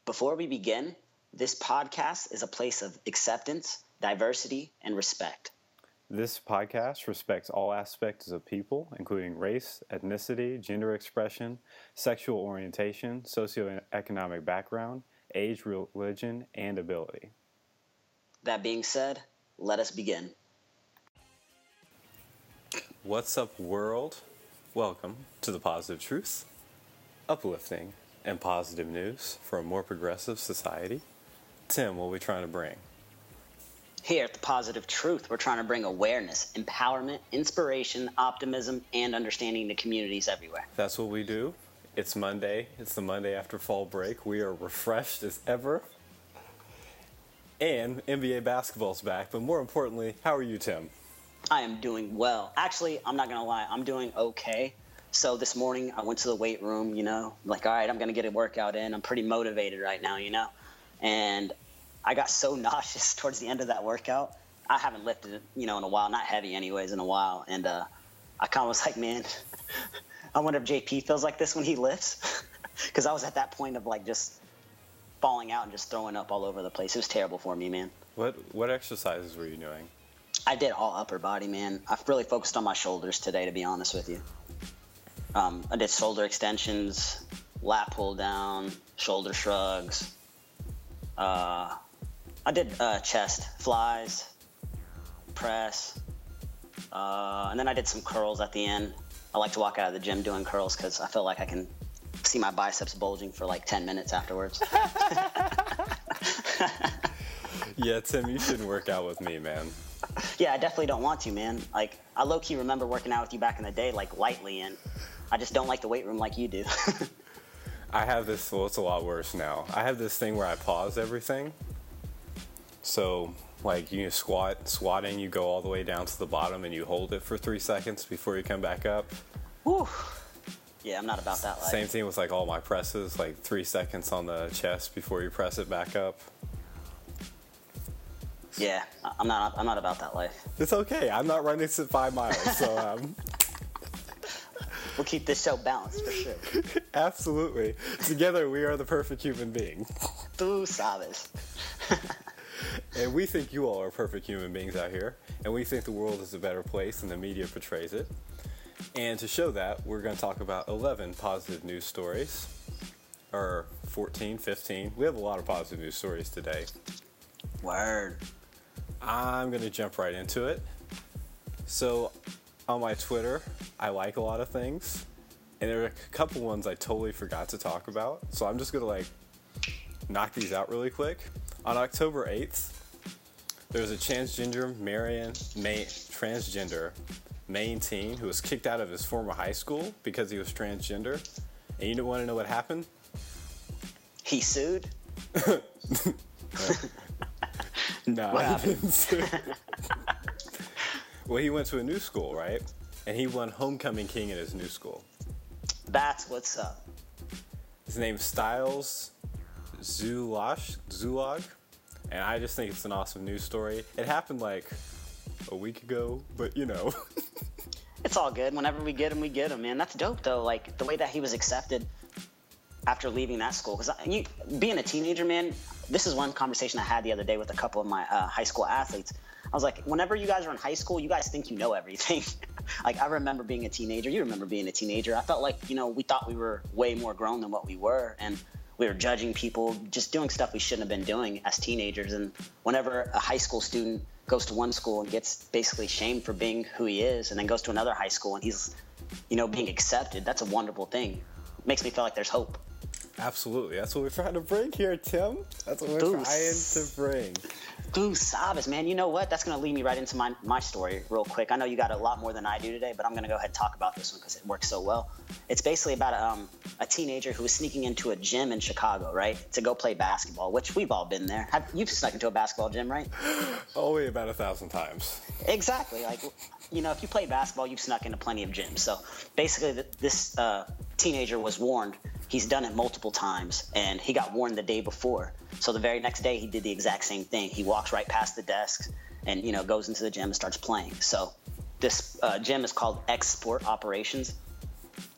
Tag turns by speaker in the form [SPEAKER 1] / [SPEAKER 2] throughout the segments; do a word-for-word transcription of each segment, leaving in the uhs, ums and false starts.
[SPEAKER 1] Before we begin, this podcast is a place of acceptance, diversity, and respect.
[SPEAKER 2] This podcast respects all aspects of people, including race, ethnicity, gender expression, sexual orientation, socioeconomic background, age, religion, and ability.
[SPEAKER 1] That being said, let us begin.
[SPEAKER 2] What's up, world? Welcome to The Positive Truth, uplifting and positive news for a more progressive society. Tim, what are we trying to bring?
[SPEAKER 1] Here at The Positive Truth, we're trying to bring awareness, empowerment, inspiration, optimism, and understanding to communities everywhere.
[SPEAKER 2] That's what we do. It's Monday. It's the Monday after fall break. We are refreshed as ever. And N B A basketball's back. But more importantly, how are you, Tim?
[SPEAKER 1] I am doing well. Actually, I'm not going to lie. I'm doing okay. So this morning, I went to the weight room, you know, like, all right, I'm going to get a workout in. I'm pretty motivated right now, you know. And I got so nauseous towards the end of that workout. I haven't lifted, you know, in a while, not heavy anyways, in a while. And uh, I kind of was like, man, I wonder if J P feels like this when he lifts. Because I was at that point of, like, just falling out and just throwing up all over the place. It was terrible for me, man.
[SPEAKER 2] What what exercises were you doing?
[SPEAKER 1] I did all upper body, man. I've really focused on my shoulders today, to be honest with you. Um, I did shoulder extensions, lat pull down, shoulder shrugs. Uh, I did uh, chest flies, press, uh, and then I did some curls at the end. I like to walk out of the gym doing curls because I feel like I can see my biceps bulging for like ten minutes afterwards.
[SPEAKER 2] Yeah, Tim, you shouldn't work out with me, man.
[SPEAKER 1] Yeah, I definitely don't want to, man. Like, I low-key remember working out with you back in the day, like, lightly, and I just don't like the weight room like you do.
[SPEAKER 2] I have this, well, it's a lot worse now. I have this thing where I pause everything. So, like, you squat, squatting, you go all the way down to the bottom and you hold it for three seconds before you come back up.
[SPEAKER 1] Whew. Yeah, I'm not about that life.
[SPEAKER 2] Same thing with, like, all my presses, like, three seconds on the chest before you press it back up.
[SPEAKER 1] Yeah, I'm not. I'm not about that life.
[SPEAKER 2] It's okay. I'm not running to five miles, so um.
[SPEAKER 1] We'll keep this show balanced for sure.
[SPEAKER 2] Absolutely. Together, we are the perfect human being.
[SPEAKER 1] Tú sabes.
[SPEAKER 2] And we think you all are perfect human beings out here, and we think the world is a better place than the media portrays it. And to show that, we're going to talk about eleven positive news stories, or fourteen, fifteen. We have a lot of positive news stories today.
[SPEAKER 1] Word.
[SPEAKER 2] I'm going to jump right into it. So, on my Twitter, I like a lot of things, and there are a couple ones I totally forgot to talk about, so I'm just going to, like, knock these out really quick. On October eighth, there was a transgender Marion, May, transgender Maine teen who was kicked out of his former high school because he was transgender, and you don't want to know what happened?
[SPEAKER 1] He sued?
[SPEAKER 2] No,
[SPEAKER 1] what
[SPEAKER 2] he
[SPEAKER 1] happened?
[SPEAKER 2] didn't sue. Well, he went to a new school, right? And he won homecoming king in his new school.
[SPEAKER 1] That's what's up.
[SPEAKER 2] His name's Styles Zulaj, Zulog, and I just think it's an awesome news story. It happened like a week ago, but you know.
[SPEAKER 1] It's all good. Whenever we get him, we get him, man. That's dope, though. Like, the way that he was accepted after leaving that school. Because you, being a teenager, man, this is one conversation I had the other day with a couple of my uh, high school athletes. I was like, whenever you guys are in high school, you guys think you know everything. Like, I remember being a teenager. You remember being a teenager. I felt like, you know, we thought we were way more grown than what we were. And we were judging people, just doing stuff we shouldn't have been doing as teenagers. And whenever a high school student goes to one school and gets basically shamed for being who he is, and then goes to another high school and he's, you know, being accepted, that's a wonderful thing. It makes me feel like there's hope.
[SPEAKER 2] Absolutely. That's what we're trying to bring here, Tim. That's what we're Deuce. trying to bring.
[SPEAKER 1] Tú sabes, man. You know what? That's going to lead me right into my, my story real quick. I know you got a lot more than I do today, but I'm going to go ahead and talk about this one because it works so well. It's basically about a, um, a teenager who was sneaking into a gym in Chicago, right, to go play basketball, which we've all been there. Have, you've snuck into a basketball gym, right?
[SPEAKER 2] Only about a thousand times.
[SPEAKER 1] Exactly. Like, you know, if you play basketball, you've snuck into plenty of gyms. So basically, this uh, teenager was warned. He's done it multiple times, and he got warned the day before. So the very next day, he did the exact same thing. He walks right past the desks and, you know, goes into the gym and starts playing. So this uh, gym is called X Sport Operations.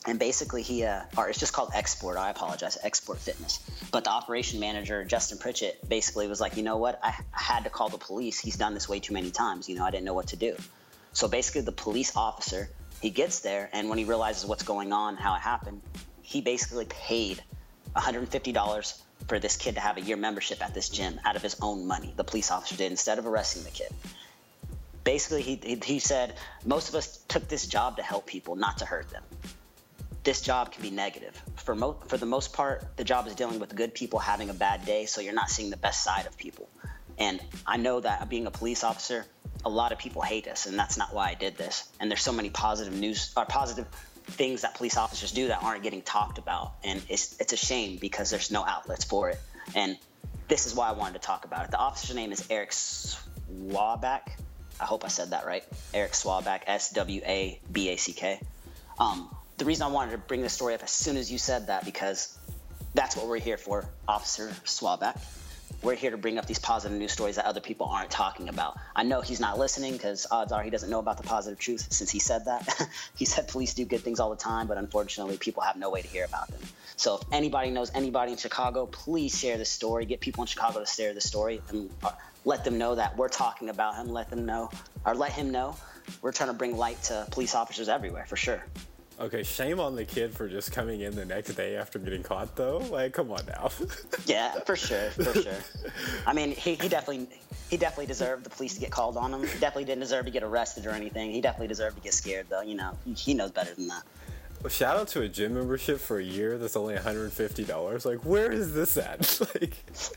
[SPEAKER 1] And basically, he, uh, or it's just called Export. I apologize, Export Fitness. But the operation manager, Justin Pritchett, basically was like, you know what? I, I had to call the police. He's done this way too many times. You know, I didn't know what to do. So basically, the police officer, he gets there, and when he realizes what's going on, how it happened, he basically paid one hundred fifty dollars for this kid to have a year membership at this gym out of his own money. The police officer did, instead of arresting the kid. Basically, he, he, he said, most of us took this job to help people, not to hurt them. This job can be negative. For, mo- for the most part, the job is dealing with good people having a bad day, so you're not seeing the best side of people. And I know that being a police officer, a lot of people hate us, and that's not why I did this. And there's so many positive news or positive things that police officers do that aren't getting talked about, and it's it's a shame because there's no outlets for it. And this is why I wanted to talk about it. The officer's name is Eric Swaback. I hope I said that right. Eric Swaback, S W A B A C K. Um, the reason I wanted to bring this story up as soon as you said that, because that's what we're here for, Officer Swaback. We're here to bring up these positive news stories that other people aren't talking about. I know he's not listening because odds are he doesn't know about the positive truth since he said that. He said police do good things all the time, but unfortunately people have no way to hear about them. So if anybody knows anybody in Chicago, please share this story. Get people in Chicago to share this story and uh, let them know that we're talking about him. Let them know, or let him know. We're trying to bring light to police officers everywhere, for sure.
[SPEAKER 2] Okay, shame on the kid for just coming in the next day after getting caught, though. Like, come on now.
[SPEAKER 1] Yeah, for sure, for sure. I mean, he, he definitely he definitely deserved the police to get called on him. He definitely didn't deserve to get arrested or anything. He definitely deserved to get scared, though. You know, he, he knows better than that.
[SPEAKER 2] Well, shout out to a gym membership for a year that's only one hundred fifty dollars. Like, where is this at? Like,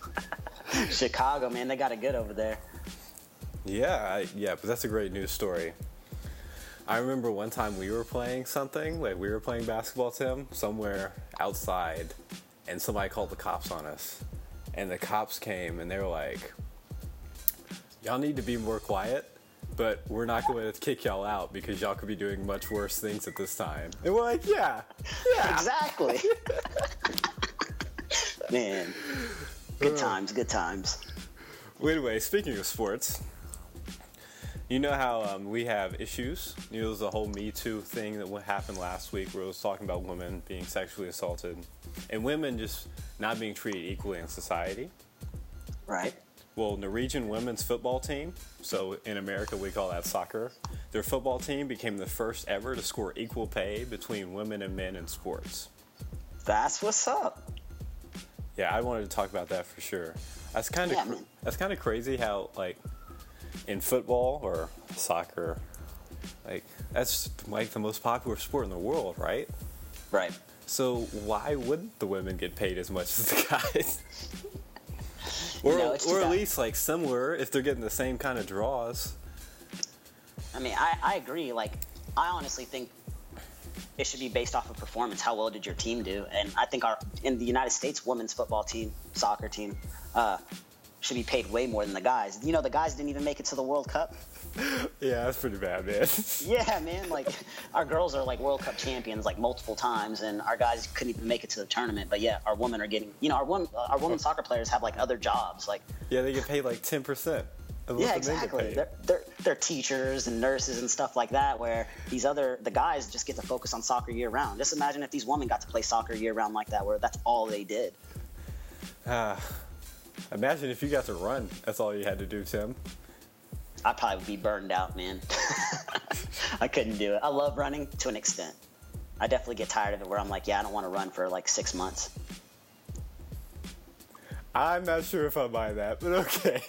[SPEAKER 1] Chicago, man, they got it good over there.
[SPEAKER 2] Yeah, I, yeah, but that's a great news story. I remember one time we were playing something, like we were playing basketball, Tim, somewhere outside, and somebody called the cops on us. And the cops came, and they were like, y'all need to be more quiet, but we're not going to kick y'all out because y'all could be doing much worse things at this time. And we're like, yeah, yeah.
[SPEAKER 1] Exactly. Man, good times, good times.
[SPEAKER 2] Well, anyway, speaking of sports, you know how um, we have issues? You know, there's the whole Me Too thing that happened last week where it was talking about women being sexually assaulted and women just not being treated equally in society.
[SPEAKER 1] Right.
[SPEAKER 2] Well, Norwegian women's football team, so in America we call that soccer, their football team became the first ever to score equal pay between women and men in sports.
[SPEAKER 1] That's what's up.
[SPEAKER 2] Yeah, I wanted to talk about that for sure. That's kind of
[SPEAKER 1] Yeah,
[SPEAKER 2] cr-
[SPEAKER 1] man.
[SPEAKER 2] that's kind of crazy how, like, in football or soccer, like, that's like the most popular sport in the world, right?
[SPEAKER 1] Right.
[SPEAKER 2] So why wouldn't the women get paid as much as the guys? or
[SPEAKER 1] You know, it's
[SPEAKER 2] or
[SPEAKER 1] too
[SPEAKER 2] at
[SPEAKER 1] bad.
[SPEAKER 2] least like similar if they're getting the same kind of draws.
[SPEAKER 1] I mean, I, I agree. Like, I honestly think it should be based off of performance. How well did your team do? And I think our in the United States women's football team, soccer team, uh, should be paid way more than the guys. You know, the guys didn't even make it to the World Cup.
[SPEAKER 2] Yeah, that's pretty bad, man.
[SPEAKER 1] Yeah, man. Like, our girls are like World Cup champions like multiple times, and our guys couldn't even make it to the tournament. But yeah, our women are getting. You know, our women, our women soccer players have like other jobs. Like,
[SPEAKER 2] Yeah, they get paid like ten percent. of what
[SPEAKER 1] yeah,
[SPEAKER 2] the men get
[SPEAKER 1] exactly.
[SPEAKER 2] paid.
[SPEAKER 1] They're, they're they're teachers and nurses and stuff like that. Where these other the guys just get to focus on soccer year round. Just imagine if these women got to play soccer year round like that, where that's all they did.
[SPEAKER 2] Ah, imagine if you got to run. That's all you had to do, Tim.
[SPEAKER 1] I'd probably be burned out, man. I couldn't do it. I love running to an extent. I definitely get tired of it where I'm like, yeah, I don't want to run for like six months.
[SPEAKER 2] I'm not sure if I buy that, but okay.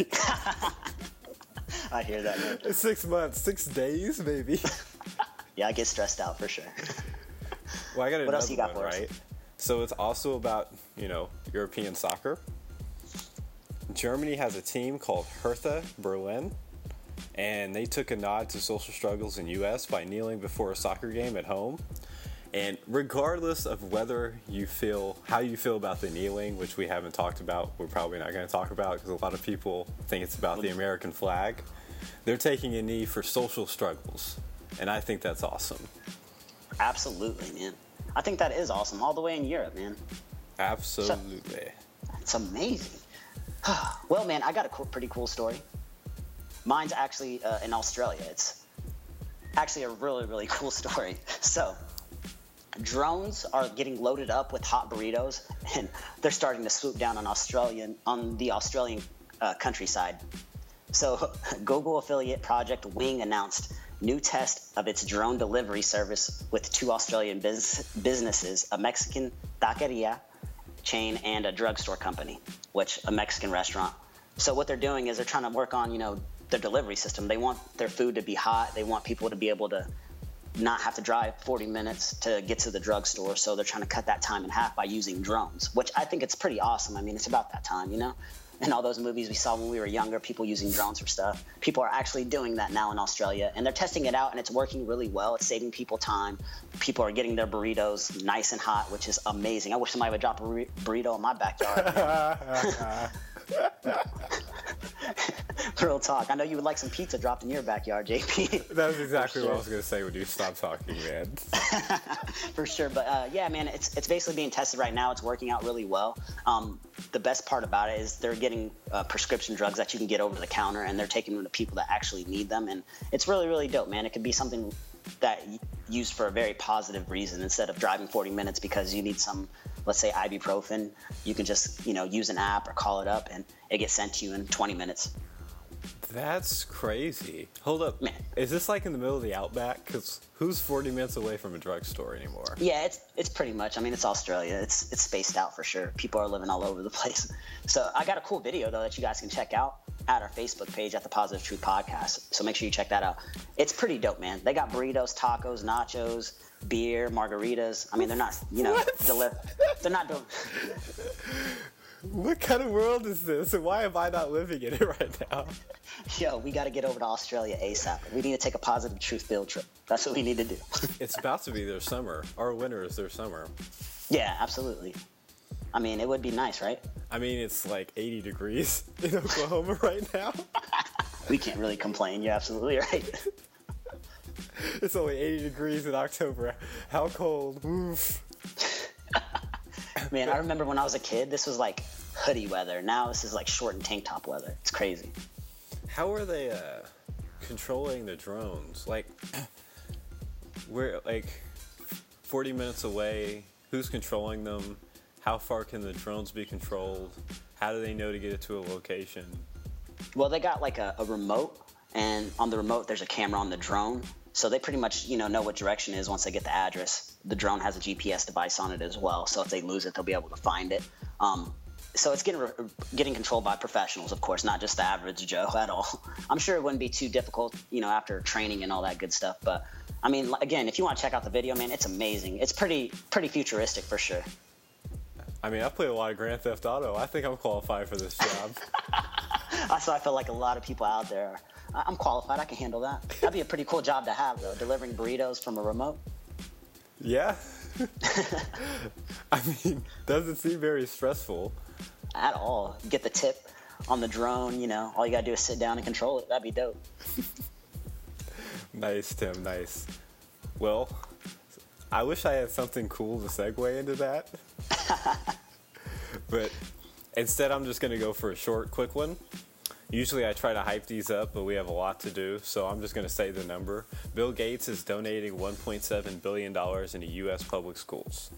[SPEAKER 1] I hear that, man.
[SPEAKER 2] Six months, six days, maybe.
[SPEAKER 1] Yeah, I get stressed out for sure.
[SPEAKER 2] Well, I got another
[SPEAKER 1] else you got
[SPEAKER 2] one,
[SPEAKER 1] for us?
[SPEAKER 2] right? So it's also about, you know, European soccer. Germany has a team called Hertha Berlin, and they took a nod to social struggles in U S by kneeling before a soccer game at home. And regardless of whether you feel, how you feel about the kneeling, which we haven't talked about, we're probably not going to talk about because a lot of people think it's about the American flag, they're taking a knee for social struggles. And I think that's awesome.
[SPEAKER 1] Absolutely, man. I think that is awesome. All the way in Europe, man.
[SPEAKER 2] Absolutely.
[SPEAKER 1] It's amazing. Well, man, I got a cool, pretty cool story. Mine's actually uh, in Australia. It's actually a really, really cool story. So, drones are getting loaded up with hot burritos, and they're starting to swoop down on Australian on the Australian uh, countryside. So, Google affiliate Project Wing announced new test of its drone delivery service with two Australian biz- businesses, a Mexican taqueria chain and a drugstore company, which a Mexican restaurant. So what they're doing is they're trying to work on, you know, their delivery system. They want their food to be hot. They want people to be able to not have to drive forty minutes to get to the drugstore. So they're trying to cut that time in half by using drones, which I think it's pretty awesome. I mean, it's about that time, you know? In all those movies we saw when we were younger, people using drones for stuff. People are actually doing that now in Australia, and they're testing it out, and it's working really well. It's saving people time. People are getting their burritos nice and hot, which is amazing. I wish somebody would drop a burrito in my backyard. Real talk. I know you would like some pizza dropped in your backyard, J P.
[SPEAKER 2] That's exactly sure. what I was going to say when you stop talking, man.
[SPEAKER 1] For sure. But uh, yeah, man, it's it's basically being tested right now. It's working out really well. Um, the best part about it is they're getting uh, prescription drugs that you can get over the counter, and they're taking them to people that actually need them. And it's really, really dope, man. It could be something that y- used for a very positive reason. Instead of driving forty minutes because you need some, let's say, ibuprofen, you can just, you know, use an app or call it up, and it gets sent to you in twenty minutes.
[SPEAKER 2] That's crazy. Hold up.
[SPEAKER 1] Man.
[SPEAKER 2] Is this like in the middle of the outback? Because who's forty minutes away from a drugstore anymore?
[SPEAKER 1] Yeah, it's it's pretty much. I mean, it's Australia. It's it's spaced out for sure. People are living all over the place. So I got a cool video, though, that you guys can check out at our Facebook page at the Positive Truth Podcast. So make sure you check that out. It's pretty dope, man. They got burritos, tacos, nachos, beer, margaritas. I mean, they're not, you know, deli- they're not doing...
[SPEAKER 2] What kind of world is this, and why am I not living in it right now?
[SPEAKER 1] Yo, we got to get over to Australia ASAP. We need to take a Positive Truth field trip. That's what we need to do.
[SPEAKER 2] It's about to be their summer. Our winter is their summer.
[SPEAKER 1] Yeah, absolutely. I mean, it would be nice, right?
[SPEAKER 2] I mean, it's like eighty degrees in Oklahoma right now.
[SPEAKER 1] We can't really complain. You're absolutely right.
[SPEAKER 2] It's only eighty degrees in October. How cold? Oof.
[SPEAKER 1] Man, I remember when I was a kid, this was like hoodie weather. Now this is like short and tank top weather. It's crazy.
[SPEAKER 2] How are they uh, controlling the drones? Like, we're like forty minutes away. Who's controlling them? How far can the drones be controlled? How do they know to get it to a location?
[SPEAKER 1] Well, they got like a, a remote, and on the remote there's a camera on the drone. So they pretty much, you know, know what direction it is once they get the address. The drone has a G P S device on it as well, so if they lose it, they'll be able to find it. Um, so it's getting re- getting controlled by professionals, of course, not just the average Joe at all. I'm sure it wouldn't be too difficult, you know, after training and all that good stuff. But I mean, again, if you want to check out the video, man, it's amazing. It's pretty pretty futuristic for sure.
[SPEAKER 2] I mean, I play a lot of Grand Theft Auto. I think I'm qualified for this job.
[SPEAKER 1] That's why I feel like a lot of people out there are. I'm qualified. I can handle that. That'd be a pretty cool job to have, though, delivering burritos from a remote.
[SPEAKER 2] Yeah. I mean, doesn't seem very stressful.
[SPEAKER 1] At all. Get the tip on the drone, you know. All you gotta do is sit down and control it. That'd be dope.
[SPEAKER 2] Nice, Tim. Nice. Well, I wish I had something cool to segue into that. But instead, I'm just going to go for a short, quick one. Usually I try to hype these up, but we have a lot to do, so I'm just going to say the number. Bill Gates is donating one point seven billion dollars into U S public schools.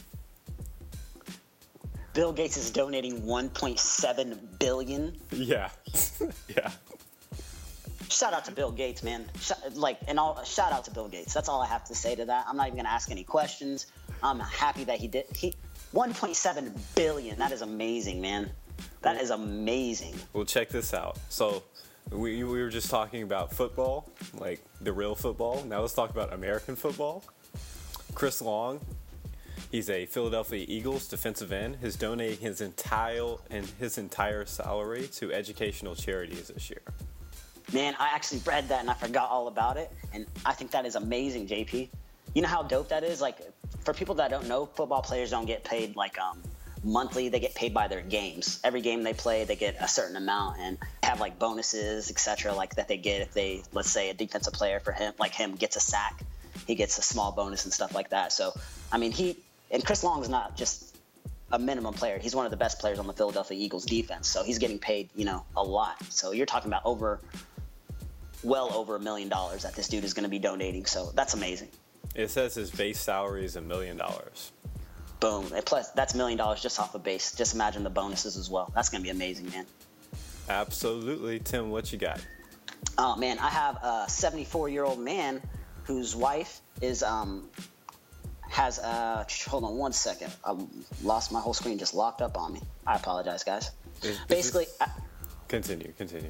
[SPEAKER 1] Bill Gates is donating one point seven billion dollars?
[SPEAKER 2] Yeah. Yeah.
[SPEAKER 1] Shout out to Bill Gates, man. Sh- like, and all, shout out to Bill Gates. That's all I have to say to that. I'm not even going to ask any questions. I'm happy that he did. He one point seven billion dollars. That is amazing, man. That is amazing.
[SPEAKER 2] Well, check this out. So we, we were just talking about football, like the real football. Now let's talk about American football. Chris Long, he's a Philadelphia Eagles defensive end, is donating his entire and his entire salary to educational charities this year.
[SPEAKER 1] Man, I actually read that and I forgot all about it, and I think that is amazing, J P. You know how dope that is? Like, for people that don't know, football players don't get paid like um monthly. They get paid by their games. Every game they play, they get a certain amount and have like bonuses, et cetera, like that they get if they, let's say, a defensive player for him, like him, gets a sack, he gets a small bonus and stuff like that. So, I mean, he and Chris Long is not just a minimum player. He's one of the best players on the Philadelphia Eagles defense. So he's getting paid, you know, a lot. So you're talking about over, well over a million dollars that this dude is going to be donating. So that's amazing.
[SPEAKER 2] It says his base salary is a million dollars.
[SPEAKER 1] Boom. And plus, that's a million dollars just off a base. Just imagine the bonuses as well. That's going to be amazing, man.
[SPEAKER 2] Absolutely. Tim, what you got?
[SPEAKER 1] Oh, man, I have a seventy-four-year-old man whose wife is, um, has, uh, hold on one second. I lost my whole screen, just locked up on me. I apologize, guys.
[SPEAKER 2] Is, is
[SPEAKER 1] Basically,
[SPEAKER 2] this...
[SPEAKER 1] I...
[SPEAKER 2] continue, continue.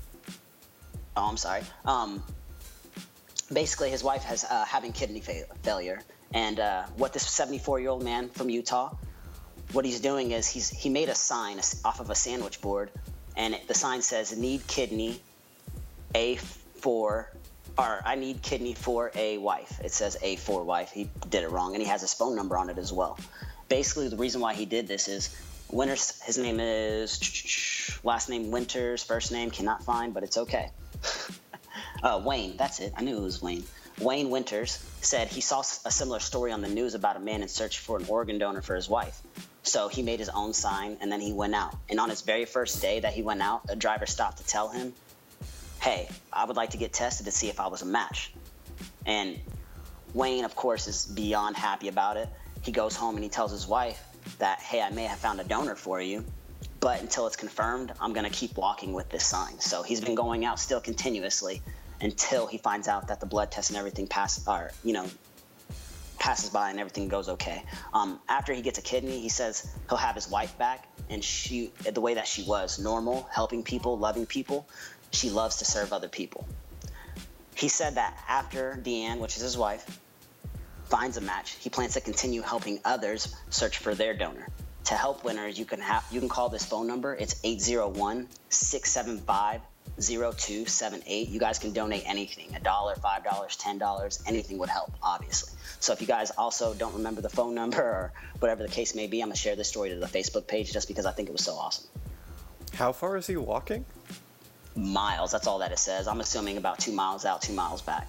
[SPEAKER 1] Oh, I'm sorry. Um, basically, his wife has uh, having kidney fa- failure. And uh, what this seventy-four-year-old man from Utah, what he's doing is he's he made a sign off of a sandwich board, and it, the sign says, need kidney, A for, or I need kidney for a wife. It says A for wife. He did it wrong, and he has his phone number on it as well. Basically, the reason why he did this is Winters, his name is, last name Winters, first name cannot find, but it's okay. uh, Wayne, that's it. I knew it was Wayne. Wayne Winters said he saw a similar story on the news about a man in search for an organ donor for his wife. So he made his own sign, and then he went out. And on his very first day that he went out, a driver stopped to tell him, hey, I would like to get tested to see if I was a match. And Wayne, of course, is beyond happy about it. He goes home and he tells his wife that, hey, I may have found a donor for you, but until it's confirmed, I'm going to keep walking with this sign. So he's been going out still continuously until he finds out that the blood test and everything pass, or, you know, passes by and everything goes okay. Um, after he gets a kidney, he says he'll have his wife back, and she, the way that she was, normal, helping people, loving people, she loves to serve other people. He said that after Deanne, which is his wife, finds a match, he plans to continue helping others search for their donor. To help winners, you can have you can call this phone number. It's eight zero one, six seven five, zero two seven eight. You guys can donate anything, a dollar, five dollars, ten dollars, anything would help, obviously. So if you guys also don't remember the phone number or whatever the case may be, I'm going to share this story to the Facebook page just because I think it was so awesome.
[SPEAKER 2] How far is he walking?
[SPEAKER 1] Miles, that's all that it says. I'm assuming about two miles out, two miles back.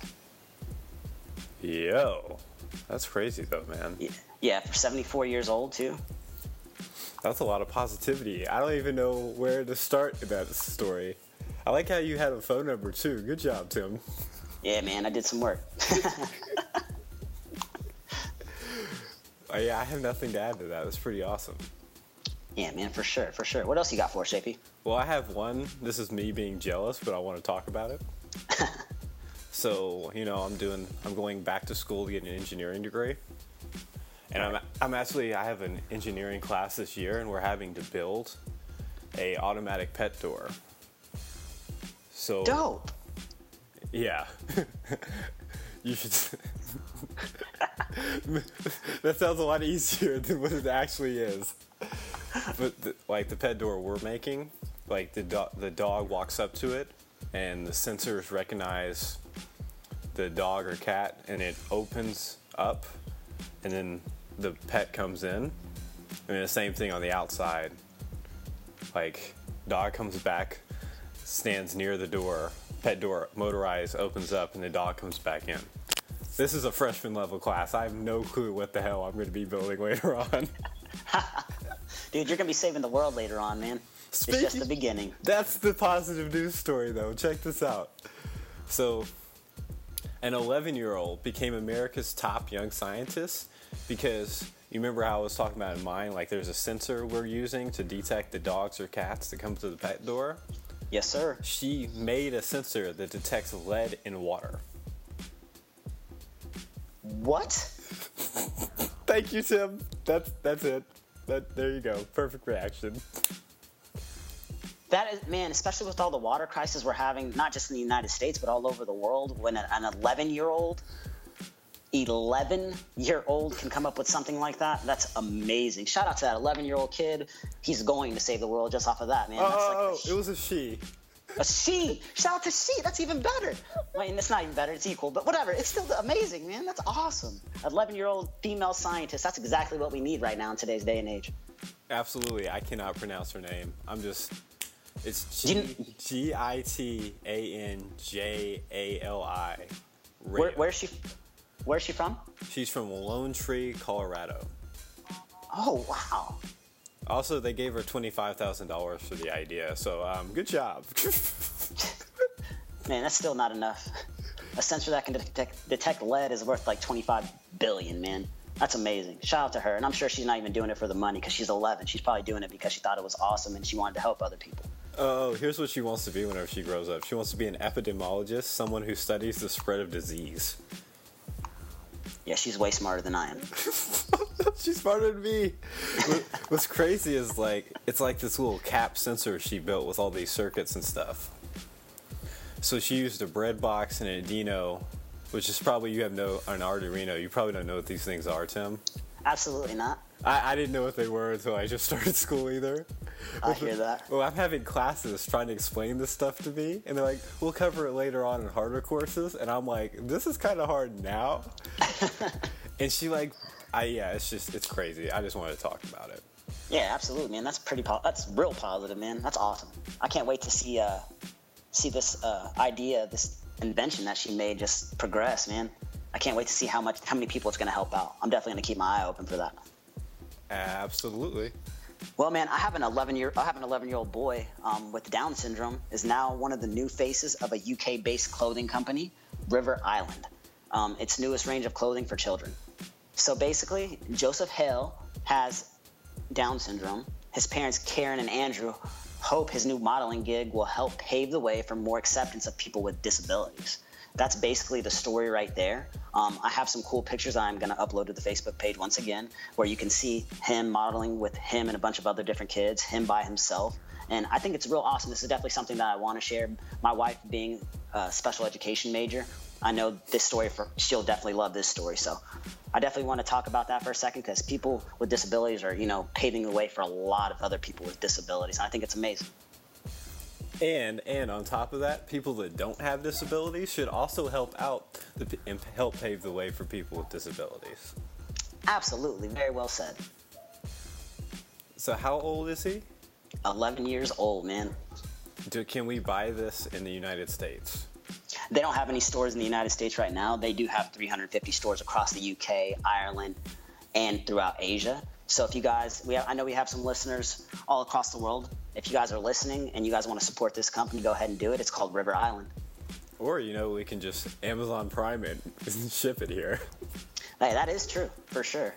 [SPEAKER 2] Yo, that's crazy though, man.
[SPEAKER 1] Yeah, yeah, for seventy-four years old too.
[SPEAKER 2] That's a lot of positivity. I don't even know where to start in that story. I like how you had a phone number too. Good job, Tim.
[SPEAKER 1] Yeah, man, I did some work.
[SPEAKER 2] Oh, yeah, I have nothing to add to that. That's pretty awesome.
[SPEAKER 1] Yeah, man, for sure, for sure. What else you got for us, J P?
[SPEAKER 2] Well, I have one. This is me being jealous, but I want to talk about it. So, you know, I'm doing, I'm going back to school to get an engineering degree. And I'm, I'm actually, I have an engineering class this year, and we're having to build a automatic pet door. So
[SPEAKER 1] dope.
[SPEAKER 2] Yeah. You should. That sounds a lot easier than what it actually is. But the, like the pet door we're making, like the do- the dog walks up to it, and the sensors recognize the dog or cat, and it opens up, and then the pet comes in, and then the same thing on the outside. Like dog comes back, stands near the door, pet door motorized opens up, and the dog comes back in. This is a freshman level class. I have no clue what the hell I'm going to be building later on.
[SPEAKER 1] Dude, you're going to be saving the world later on, man. Speaking, it's just the beginning.
[SPEAKER 2] That's the positive news story, though. Check this out. So, an eleven-year-old became America's top young scientist because you remember how I was talking about in mine, like there's a sensor we're using to detect the dogs or cats that come to the pet door?
[SPEAKER 1] Yes, sir.
[SPEAKER 2] She made a sensor that detects lead in water.
[SPEAKER 1] What?
[SPEAKER 2] Thank you, Tim. That's that's it. That there you go. Perfect reaction.
[SPEAKER 1] That is, man, especially with all the water crisis we're having, not just in the United States, but all over the world, when an eleven-year-old, eleven-year-old can come up with something like that, that's amazing. Shout out to that eleven-year-old kid. He's going to save the world just off of that, man.
[SPEAKER 2] Oh,
[SPEAKER 1] that's like
[SPEAKER 2] oh, oh. It was a she.
[SPEAKER 1] A she. Shout out to she. That's even better. I mean, it's not even better. It's equal, but whatever. It's still amazing, man. That's awesome. eleven-year-old female scientist. That's exactly what we need right now in today's day and age.
[SPEAKER 2] Absolutely. I cannot pronounce her name. I'm just... It's G- G I T A N J A L I.
[SPEAKER 1] Where, where's she? Where's she from?
[SPEAKER 2] She's from Lone Tree, Colorado.
[SPEAKER 1] Oh, wow.
[SPEAKER 2] Also, they gave her twenty-five thousand dollars for the idea, so um, good job.
[SPEAKER 1] Man, that's still not enough. a sensor that can detect, detect lead is worth like twenty-five billion, man. That's amazing. Shout out to her. And I'm sure she's not even doing it for the money because she's eleven. She's probably doing it because she thought it was awesome and she wanted to help other people.
[SPEAKER 2] Oh, here's what she wants to be whenever she grows up. She wants to be an epidemiologist, someone who studies the spread of disease.
[SPEAKER 1] Yeah, she's way smarter than I am.
[SPEAKER 2] She's smarter than me. What's crazy is, like, it's like this little cap sensor she built with all these circuits and stuff. So she used a bread box and an Arduino, which is probably, you have no, an Arduino. You probably don't know what these things are, Tim.
[SPEAKER 1] Absolutely not.
[SPEAKER 2] I, I didn't know what they were until I just started school either.
[SPEAKER 1] I hear that.
[SPEAKER 2] Well, I'm having classes trying to explain this stuff to me, and they're like, we'll cover it later on in harder courses, and I'm like, this is kind of hard now. And she like, I yeah, it's just, it's crazy. I just wanted to talk about it.
[SPEAKER 1] Yeah, absolutely, man. That's pretty, po- that's real positive, man. That's awesome. I can't wait to see, uh, see this uh, idea, this invention that she made just progress, man. I can't wait to see how much, how many people it's going to help out. I'm definitely going to keep my eye open for that.
[SPEAKER 2] Absolutely.
[SPEAKER 1] Well, man, I have an eleven year, I have an eleven year old boy um, with Down syndrome. Is now one of the new faces of a U K-based clothing company, River Island. Um, its newest range of clothing for children. So basically, Joseph Hale has Down syndrome. His parents, Karen and Andrew, hope his new modeling gig will help pave the way for more acceptance of people with disabilities. That's basically the story right there. Um, I have some cool pictures I'm going to upload to the Facebook page once again, where you can see him modeling with him and a bunch of other different kids, him by himself. And I think it's real awesome. This is definitely something that I want to share. My wife being a special education major, I know this story, for she'll definitely love this story. So I definitely want to talk about that for a second, because people with disabilities are, you know, paving the way for a lot of other people with disabilities. And I think it's amazing.
[SPEAKER 2] And and on top of that, people that don't have disabilities should also help out the, and help pave the way for people with disabilities.
[SPEAKER 1] Absolutely. Very well said.
[SPEAKER 2] So how old is he?
[SPEAKER 1] eleven years old, man.
[SPEAKER 2] Do, can we buy this in the United States?
[SPEAKER 1] They don't have any stores in the United States right now. They do have three hundred fifty stores across the U K, Ireland, and throughout Asia. So if you guys, we have, I know we have some listeners all across the world. If you guys are listening and you guys want to support this company, go ahead and do it. It's called River Island.
[SPEAKER 2] Or, you know, we can just Amazon Prime it and ship it here.
[SPEAKER 1] Hey, that is true, for sure.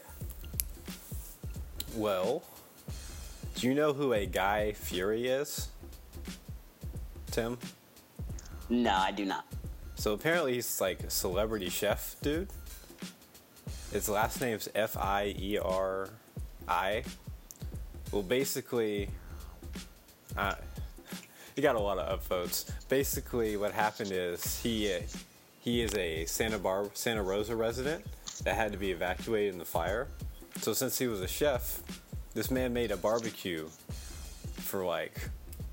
[SPEAKER 2] Well, do you know who a Guy Fieri is, Tim?
[SPEAKER 1] No, I do not.
[SPEAKER 2] So apparently he's like a celebrity chef dude. His last name's F I E R I. Well, basically, uh, he got a lot of upvotes. Basically, what happened is he uh, he is a Santa Bar Santa Rosa resident that had to be evacuated in the fire. So since he was a chef, this man made a barbecue for like.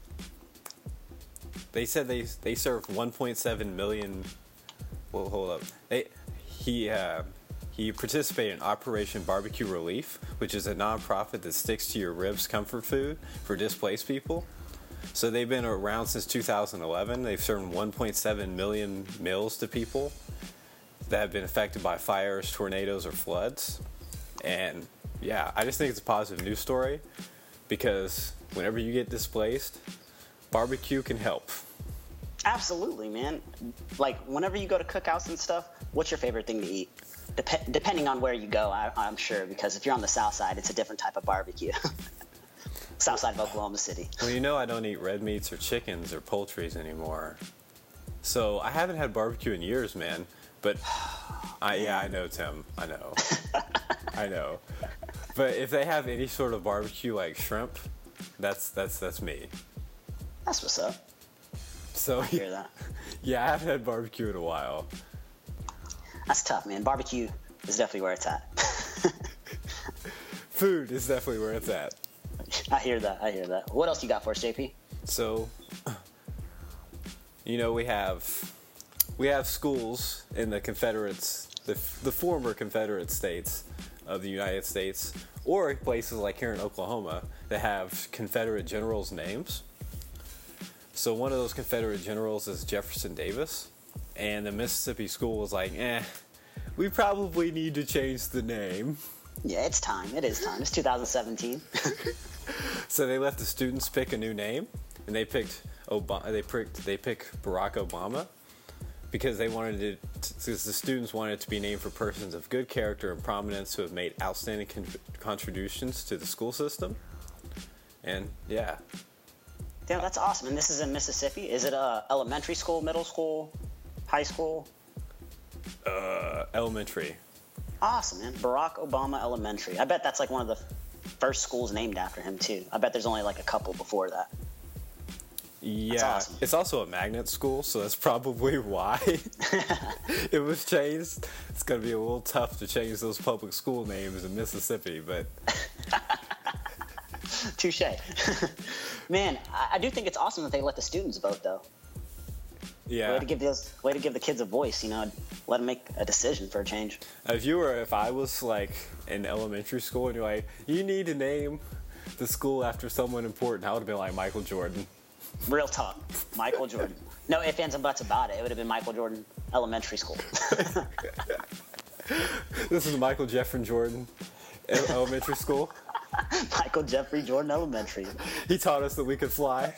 [SPEAKER 2] They said they they served one point seven million. Well, hold up. They, he uh, he participated in Operation Barbecue Relief, which is a nonprofit that sticks to your ribs comfort food for displaced people. So they've been around since two thousand eleven. They've served one point seven million meals to people that have been affected by fires, tornadoes, or floods. And yeah, I just think it's a positive news story, because whenever you get displaced, barbecue can help.
[SPEAKER 1] Absolutely, man. Like, whenever you go to cookouts and stuff, what's your favorite thing to eat? Dep- depending on where you go, I- I'm sure, because if you're on the south side, it's a different type of barbecue. South side of Oklahoma City.
[SPEAKER 2] Well, you know I don't eat red meats or chickens or poultries anymore. So I haven't had barbecue in years, man. But, I yeah, I know, Tim. I know. I know. But if they have any sort of barbecue like shrimp, that's that's that's me.
[SPEAKER 1] That's what's up.
[SPEAKER 2] So
[SPEAKER 1] I hear that.
[SPEAKER 2] Yeah, I haven't had barbecue in a while.
[SPEAKER 1] That's tough, man. Barbecue is definitely where it's at.
[SPEAKER 2] Food is definitely where it's at.
[SPEAKER 1] I hear that. I hear that. What else you got for us, J P?
[SPEAKER 2] So, you know, we have we have schools in the Confederates, the the former Confederate states of the United States, or places like here in Oklahoma that have Confederate generals' names. So one of those Confederate generals is Jefferson Davis, and the Mississippi school was like, eh, we probably need to change the name.
[SPEAKER 1] Yeah, it's time. It is time. It's two thousand seventeen.
[SPEAKER 2] So they let the students pick a new name, and they picked Obama. They picked they picked Barack Obama because they wanted it, because the students wanted it to be named for persons of good character and prominence who have made outstanding con- contributions to the school system. And yeah.
[SPEAKER 1] Yeah, that's awesome. And this is in Mississippi. Is it a elementary school, middle school, high school?
[SPEAKER 2] Uh, elementary.
[SPEAKER 1] Awesome, man. Barack Obama Elementary. I bet that's like one of the first schools named after him too. I bet there's only like a couple before that.
[SPEAKER 2] Yeah,
[SPEAKER 1] awesome.
[SPEAKER 2] It's also a magnet school, so that's probably why it was changed. It's going to be a little tough to change those public school names in Mississippi, but...
[SPEAKER 1] Touche. Man, I, I do think it's awesome that they let the students vote, though.
[SPEAKER 2] Yeah.
[SPEAKER 1] Way to give those, way to give the kids a voice, you know, let them make a decision for a change.
[SPEAKER 2] If you were, if I was like in elementary school and you're like, you need to name the school after someone important, I would have been like Michael Jordan.
[SPEAKER 1] Real talk, Michael Jordan. No ifs, ands, and buts about it. It would have been Michael Jordan Elementary School.
[SPEAKER 2] This is Michael Jeffrey Jordan Elementary School.
[SPEAKER 1] Michael Jeffrey Jordan Elementary.
[SPEAKER 2] He taught us that we could fly.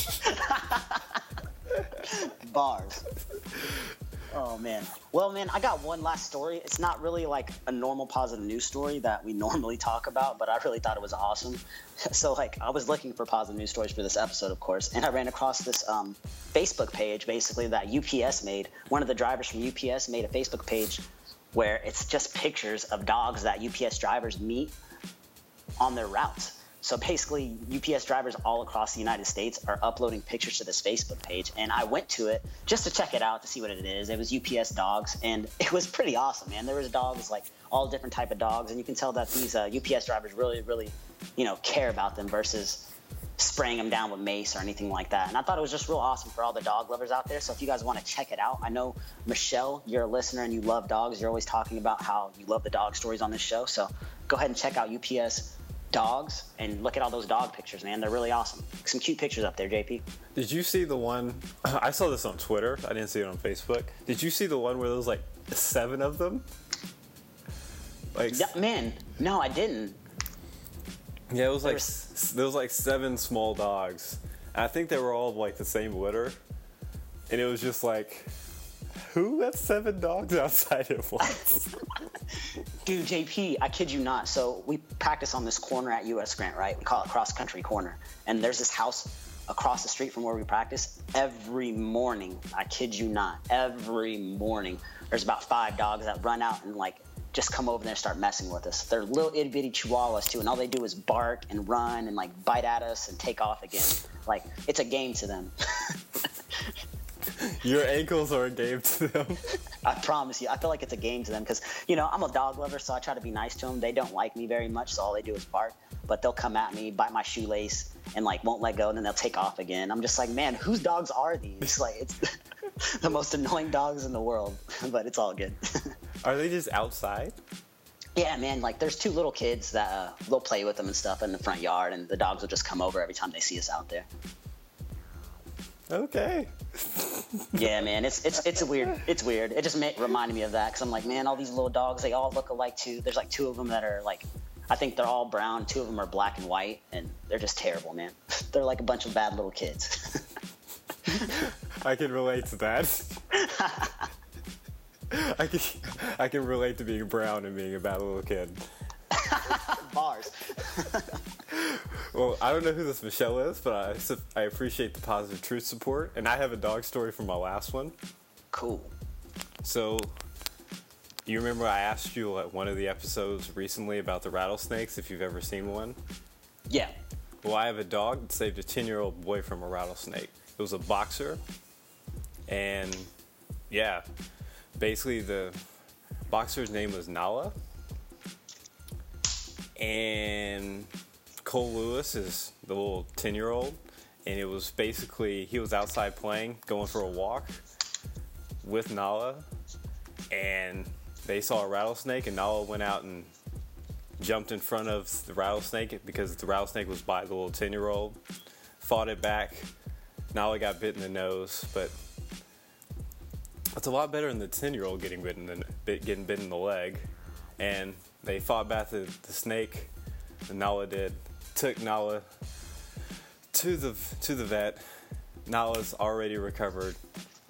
[SPEAKER 1] Bars. Oh, man. Well, man, I got one last story. It's not really like a normal positive news story that we normally talk about, but I really thought it was awesome. So, like, I was looking for positive news stories for this episode, of course, and I ran across this um, Facebook page, basically, that U P S made. One of the drivers from U P S made a Facebook page where it's just pictures of dogs that U P S drivers meet on their routes. So basically, U P S drivers all across the United States are uploading pictures to this Facebook page, and I went to it just to check it out to see what it is. It was U P S dogs, and it was pretty awesome, man. There was dogs, like all different type of dogs, and you can tell that these uh, U P S drivers really, really, you know, care about them versus spraying them down with mace or anything like that. And I thought it was just real awesome for all the dog lovers out there. So if you guys want to check it out, I know, Michelle, you're a listener and you love dogs. You're always talking about how you love the dog stories on this show. So go ahead and check out U P S dogs and look at all those dog pictures, man. They're really awesome. Some cute pictures up there, J P.
[SPEAKER 2] Did you see the one? I saw this on Twitter. I didn't see it on Facebook. Did you see the one where there was like seven of them? Like,
[SPEAKER 1] yeah, man, no, I didn't.
[SPEAKER 2] Yeah, it was
[SPEAKER 1] There
[SPEAKER 2] like
[SPEAKER 1] was-
[SPEAKER 2] s- there was like seven small dogs. And I think they were all like the same litter, and it was just like, who let seven dogs outside at once?
[SPEAKER 1] Dude, J P, I kid you not. So we practice on this corner at U S Grant, right? We call it Cross Country Corner. And there's this house across the street from where we practice. Every morning, I kid you not, every morning, there's about five dogs that run out and like just come over there and start messing with us. They're little itty bitty chihuahuas too, and all they do is bark and run and like bite at us and take off again. Like, it's a game to them.
[SPEAKER 2] Your ankles are a game to them.
[SPEAKER 1] I promise you. I feel like it's a game to them because, you know, I'm a dog lover, so I try to be nice to them. They don't like me very much, so all they do is bark. But they'll come at me, bite my shoelace, and, like, won't let go, and then they'll take off again. I'm just like, man, whose dogs are these? Like, it's the most annoying dogs in the world, but it's all good.
[SPEAKER 2] Are they just outside?
[SPEAKER 1] Yeah, man, like, there's two little kids that uh, they'll play with them and stuff in the front yard, and the dogs will just come over every time they see us out there.
[SPEAKER 2] Okay.
[SPEAKER 1] Yeah, man, it's it's it's weird. It's weird. It just made, reminded me of that because I'm like, man, all these little dogs, they all look alike too. There's like two of them that are like, I think they're all brown. Two of them are black and white, and they're just terrible, man. They're like a bunch of bad little kids.
[SPEAKER 2] I can relate to that. I can I can relate to being brown and being a bad little kid.
[SPEAKER 1] Bars.
[SPEAKER 2] Well, I don't know who this Michelle is, but I, su- I appreciate the positive truth support. And I have a dog story from my last one.
[SPEAKER 1] Cool.
[SPEAKER 2] So, you remember I asked you at one of the episodes recently about the rattlesnakes, if you've ever seen one?
[SPEAKER 1] Yeah.
[SPEAKER 2] Well, I have a dog that saved a ten-year-old boy from a rattlesnake. It was a boxer. And, yeah, basically the boxer's name was Nala. And Cole Lewis is the little ten-year-old, and it was basically, he was outside playing, going for a walk with Nala, and they saw a rattlesnake, and Nala went out and jumped in front of the rattlesnake because the rattlesnake was by the little ten-year-old, fought it back. Nala got bit in the nose, but it's a lot better than the ten-year-old getting bit in the, getting bit in the leg, and they fought back the, the snake, and Nala did. Took Nala to the to the vet. Nala's already recovered.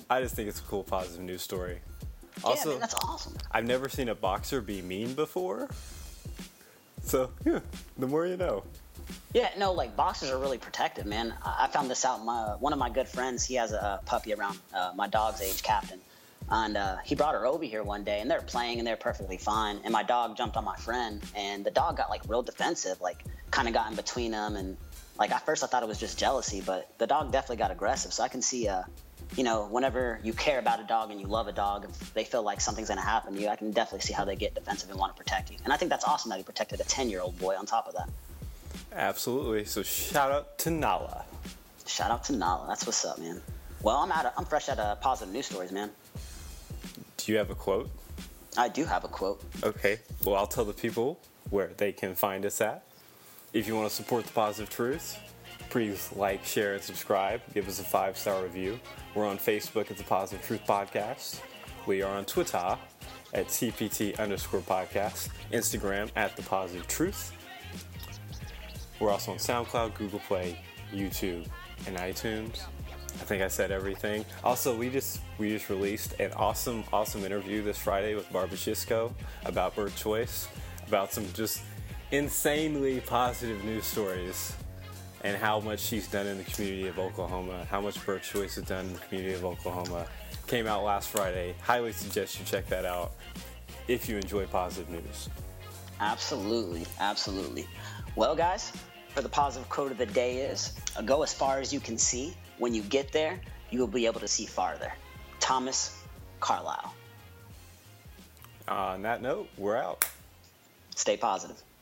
[SPEAKER 2] I just think it's a cool, positive news story.
[SPEAKER 1] Yeah,
[SPEAKER 2] Also,
[SPEAKER 1] man, that's awesome.
[SPEAKER 2] I've never seen a boxer be mean before. So, yeah, the more you know.
[SPEAKER 1] Yeah, no, like boxers are really protective, man. I, I found this out. My one of my good friends, he has a puppy around uh, my dog's age, Captain, and uh, he brought her over here one day, and they're playing, and they're perfectly fine. And my dog jumped on my friend, and the dog got like real defensive, like kind of got in between them, and like at first I thought it was just jealousy, but the dog definitely got aggressive. So I can see, uh, you know, whenever you care about a dog and you love a dog, if they feel like something's gonna happen to you, I can definitely see how they get defensive and want to protect you. And I think that's awesome that he protected a ten-year-old boy on top of that.
[SPEAKER 2] Absolutely. So shout out to Nala.
[SPEAKER 1] Shout out to Nala. That's what's up, man. Well, I'm out. Of, I'm fresh out of positive news stories, man.
[SPEAKER 2] Do you have a quote?
[SPEAKER 1] I do have a quote.
[SPEAKER 2] Okay. Well, I'll tell the people where they can find us at. If you want to support the Positive Truth, please like, share, and subscribe. Give us a five-star review. We're on Facebook at the Positive Truth Podcast. We are on Twitter at T P T underscore podcast. Instagram at the Positive Truth. We're also on SoundCloud, Google Play, YouTube, and iTunes. I think I said everything. Also, we just we just released an awesome, awesome interview this Friday with Barbara Shisco about birth choice, about some just insanely positive news stories, and how much she's done in the community of Oklahoma, how much birth choice has done in the community of Oklahoma. Came out last Friday. Highly suggest you check that out if you enjoy positive news.
[SPEAKER 1] Absolutely, absolutely. Well, guys, for the positive quote of the day is, go as far as you can see. When you get there, you will be able to see farther. Thomas Carlyle.
[SPEAKER 2] On that note, we're out.
[SPEAKER 1] Stay positive.